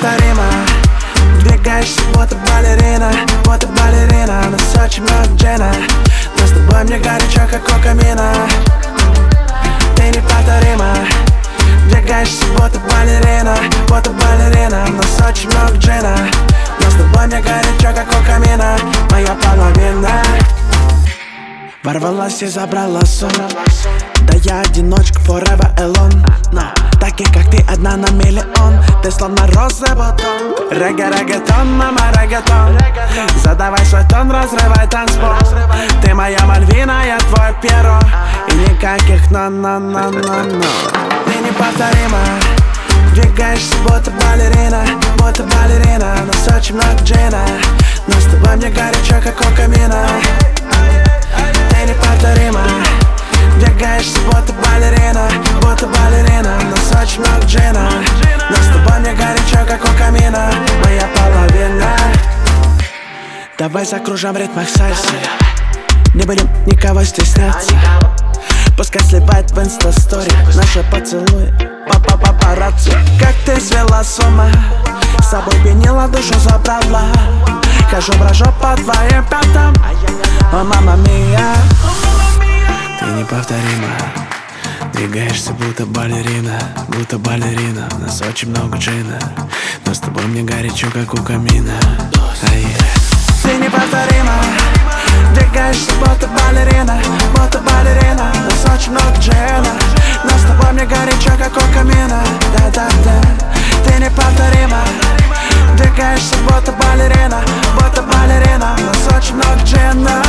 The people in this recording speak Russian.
неповторима. Двигаешься, будто балерина, будто балерина. У нас очень много джина, но с тобой мне горячо, как у камина. Ты неповторима. Двигаешься, будто балерина, будто балерина. У нас очень много джина, но с тобой мне горячо, как у камина. Моя половина ворвалась и забрала сон. Да я одиночка forever alone. Но таких как ты одна на миллион. Ты словно розовый бутон. Регgaeton, мама, реггаетон. Задавай свой тон, разрывай танцпол. Ты моя Мальвина, я твой Пьеро. И никаких но-но-но-но-но. Ты неповторима. Двигаешься, будто балерина, будто балерина. У нас очень много джина, но с тобой мне горячо, как у камина. Ты неповторима. Двигаешься, будто балерина, будто балерина. У нас очень много джина, но с тобой мне горячо, как у камина. Моя половина. Давай закружим в ритмах сальсы. Не будем никого стесняться. Пускай сливает в инста-стори наши поцелуи. Папарацци. Как ты свела с ума, с собой пьянила, душу забрала. Хожу, брожу по твоим пятам. О, мама мия. Ты неповторима. Двигаешься, будто балерина, будто балерина. У нас очень много джина, но с тобой мне горячо, как у камина. Ты неповторима. Двигаешься, будто балерина, будто балерина. У нас очень много джина, но с тобой мне горячо, как у камина. Да-да-да. Ты неповторима. Двигаешься, будто балерина, будто балерина. У нас очень много джина,